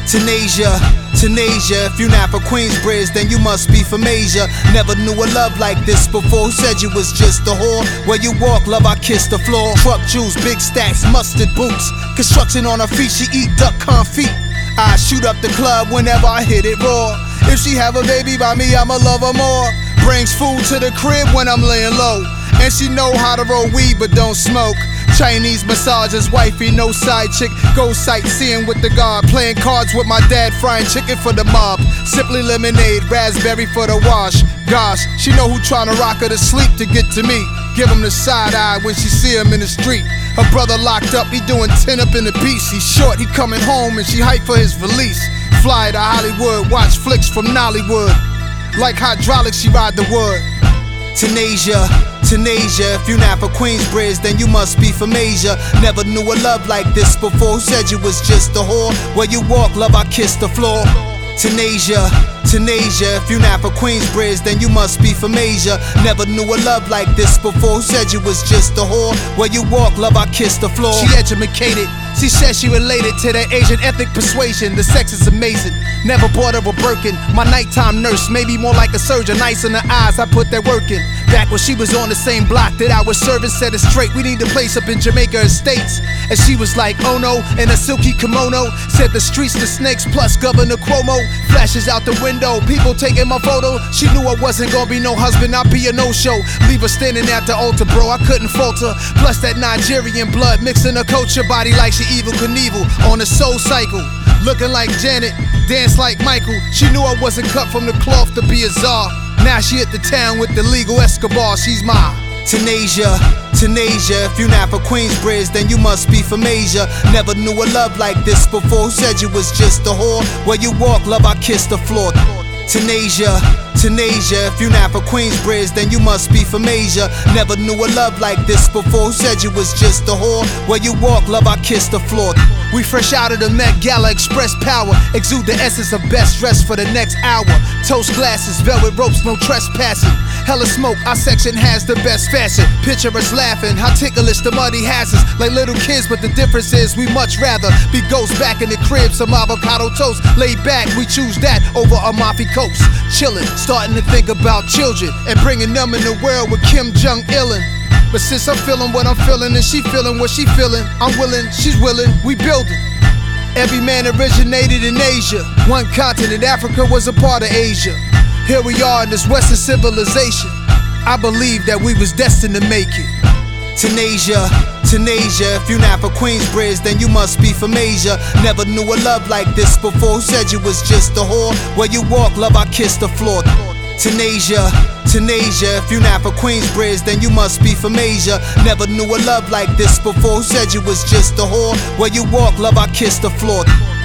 Tanasia, Tanasia, if you not from Queensbridge, then you must be from Asia. Never knew a love like this before. Who said you was just a whore? Where you walk, love, I kiss the floor. Truck jewels, big stacks, mustard boots. Construction on her feet, she eat duck confit. I shoot up the club whenever I hit it raw. If she have a baby by me, I'ma love her more. Brings food to the crib when I'm laying low. And she know how to roll weed but don't smoke. Chinese massages, wifey, no side chick. Go sightseeing with the guard. Playing cards with my dad, frying chicken for the mob. Simply lemonade, raspberry for the wash. Gosh, she know who tryna rock her to sleep to get to me. Give him the side eye when she see him in the street. Her brother locked up, he doing 10 up in the piece. He's short, he coming home and she hype for his release. Fly to Hollywood, watch flicks from Nollywood. Like hydraulics, she ride the wood. Tanasia, Tanasia, if you not from Queensbridge, then you must be from Asia. Never knew a love like this before. Who said you was just a whore? Where you walk, love, I kiss the floor. Tanasia, Tanasia, if you not from Queensbridge, then you must be from Asia. Never knew a love like this before. Who said you was just a whore? Where you walk, love, I kiss the floor. She educated, she said she related to the Asian ethnic persuasion. The sex is amazing, never bought her a Birkin. My nighttime nurse, maybe more like a surgeon. Ice in the eyes, I put that work in. Back when she was on the same block that I was serving, said it straight, we need a place up in Jamaica Estates. And she was like, oh no, in a silky kimono. Said the streets, the snakes, plus Governor Cuomo. Flashes out the window, people taking my photo. She knew I wasn't gonna be no husband, I'd be a no-show. Leave her standing at the altar, bro, I couldn't falter. Plus that Nigerian blood mixing her culture. Body like she Evel Knievel on a soul cycle. Looking like Janet, dance like Michael. She knew I wasn't cut from the cloth to be a czar. Now she hit the town with the legal Escobar, she's mine. Tanasia, Tanasia, if you not from Queensbridge, then you must be from Asia. Never knew a love like this before. Who said you was just a whore? Where you walk, love, I kiss the floor. Tanasia, Tanasia, if you not from Queensbridge, then you must be from Asia. Never knew a love like this before. Who said you was just a whore? Where you walk, love, I kiss the floor. We fresh out of the Met Gala, express power. Exude the essence of best dress for the next hour. Toast glasses, velvet ropes, no trespassing. Hella smoke, our section has the best fashion. Picture us laughing, how ticklish the muddy has us. Like little kids, but the difference is we much rather be ghosts back in the crib, some avocado toast. Laid back, we choose that over Amalfi Coast. Chillin', starting to think about children and bringing them in the world with Kim Jong-ilin. But since I'm feeling what I'm feeling and she feeling what she feeling, I'm willing, she's willing, we building. Every man originated in Asia. One continent, Africa was a part of Asia. Here we are in this Western civilization. I believe that we was destined to make it. Tanasia, Tanasia, if you not from Queensbridge, then you must be from Asia. Never knew a love like this before. Who said you was just a whore? Where you walk, love, I kiss the floor. Tanasia, Tanasia, if you not from Queensbridge, then you must be from Asia. Never knew a love like this before. Who said you was just a whore? Where you walk, love, I kiss the floor.